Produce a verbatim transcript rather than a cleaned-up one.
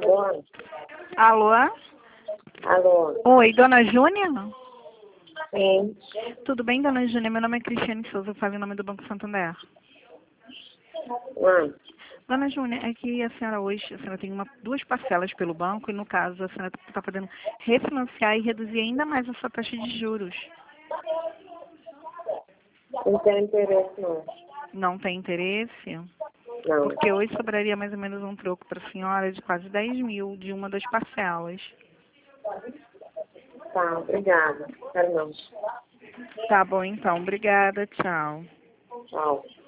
Alô? Alô? Alô? Oi, dona Júnia? Sim. Tudo bem, dona Júnia? Meu nome é Cristiane Souza, eu falo em nome do Banco Santander. Hum. Dona Júnia, é que a senhora hoje, a senhora tem uma, duas parcelas pelo banco e, no caso, a senhora está podendo refinanciar e reduzir ainda mais a sua taxa de juros. Não tenho interesse, não. Não tem interesse? Não. Porque hoje sobraria mais ou menos um troco para a senhora de quase dez mil de uma das parcelas. Tá, obrigada. Quero não. Tá bom, então. Obrigada. Tchau. Tchau.